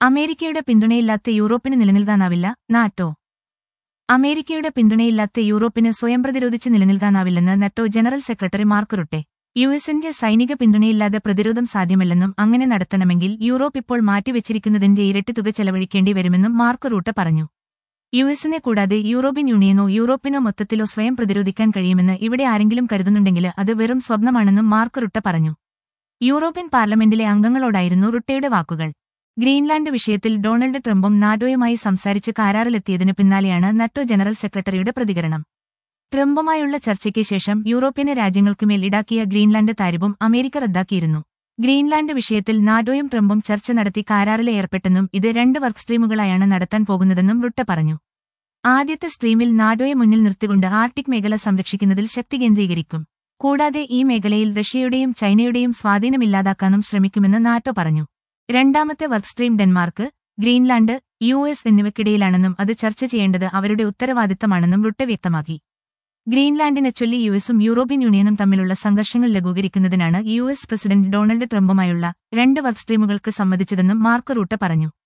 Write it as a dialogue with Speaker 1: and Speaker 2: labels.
Speaker 1: അമേരിക്കയുടെ പിന്തുണയില്ലാത്ത യൂറോപ്പിന് നിലനിൽക്കാനാവില്ല, നാറ്റോ. അമേരിക്കയുടെ പിന്തുണയില്ലാത്ത യൂറോപ്പിന് സ്വയം പ്രതിരോധിച്ച് നിലനിൽക്കാനാവില്ലെന്ന് NATO general secretary Mark Rutte. യുഎസിന്റെ സൈനിക പിന്തുണയില്ലാതെ പ്രതിരോധം സാധ്യമല്ലെന്നും അങ്ങനെ നടത്തണമെങ്കിൽ യൂറോപ്പ് ഇപ്പോൾ മാറ്റിവെച്ചിരിക്കുന്നതിന്റെ ഇരട്ടി തുക ചെലവഴിക്കേണ്ടി വരുമെന്നും മാർക്ക് റൂട്ടെ പറഞ്ഞു. യുഎസിനെ കൂടാതെ യൂറോപ്യൻ യൂണിയനോ യൂറോപ്പിനോ മൊത്തത്തിലോ സ്വയം പ്രതിരോധിക്കാൻ കഴിയുമെന്ന് ഇവിടെ ആരെങ്കിലും കരുതുന്നുണ്ടെങ്കിൽ അത് വെറും സ്വപ്നമാണെന്നും മാർക്ക് റുട്ടെ പറഞ്ഞു. യൂറോപ്യൻ പാർലമെന്റിലെ അംഗങ്ങളോടായിരുന്നു റുട്ടെയുടെ വാക്കുകൾ. ഗ്രീൻലാൻഡ് വിഷയത്തിൽ ഡൊണാൾഡ് ട്രംപും നാറ്റോയുമായി സംസാരിച്ച് കരാറിലെത്തിയതിനു പിന്നാലെയാണ് നാറ്റോ ജനറൽ സെക്രട്ടറിയുടെ പ്രതികരണം. ട്രംപുമായുള്ള ചർച്ചയ്ക്ക് ശേഷം യൂറോപ്യൻ രാജ്യങ്ങൾക്കുമേൽ ഈടാക്കിയ ഗ്രീൻലാൻഡ് താരിഫും അമേരിക്ക റദ്ദാക്കിയിരുന്നു. ഗ്രീൻലാൻഡ് വിഷയത്തിൽ നാറ്റോയും ട്രംപും ചർച്ച നടത്തി കരാറിൽ ഏർപ്പെട്ടെന്നും ഇത് 2 വർക്ക് സ്ട്രീമുകളായാണ് നടത്താൻ പോകുന്നതെന്നും റുട്ടെ പറഞ്ഞു. ആദ്യത്തെ സ്ട്രീമിൽ നാറ്റോയെ മുന്നിൽ നിർത്തിക്കൊണ്ട് ആർട്ടിക് മേഖല സംരക്ഷിക്കുന്നതിൽ ശക്തി കേന്ദ്രീകരിക്കും. കൂടാതെ ഈ മേഖലയിൽ റഷ്യയുടെയും ചൈനയുടെയും സ്വാധീനമില്ലാതാക്കാനും ശ്രമിക്കുമെന്ന് നാറ്റോ പറഞ്ഞു. രണ്ടാമത്തെ work stream Denmark, Greenland, US എന്നിവയ്ക്കിടയിലാണെന്നും അത് ചർച്ച ചെയ്യേണ്ടത് അവരുടെ ഉത്തരവാദിത്തമാണെന്നും റുട്ടെ വ്യക്തമാക്കി. ഗ്രീൻലാൻഡിനെച്ചൊല്ലി യുഎസും യൂറോപ്യൻ യൂണിയനും തമ്മിലുള്ള സംഘർഷങ്ങൾ ലഘൂകരിക്കുന്നതിനാണ് യുഎസ് പ്രസിഡന്റ് ഡൊണാൾഡ് ട്രംപുമായുള്ള 2 വർക്ക് സ്ട്രീമുകൾക്ക് സമ്മതിച്ചതെന്നും മാർക്ക് റൂട്ടെ പറഞ്ഞു.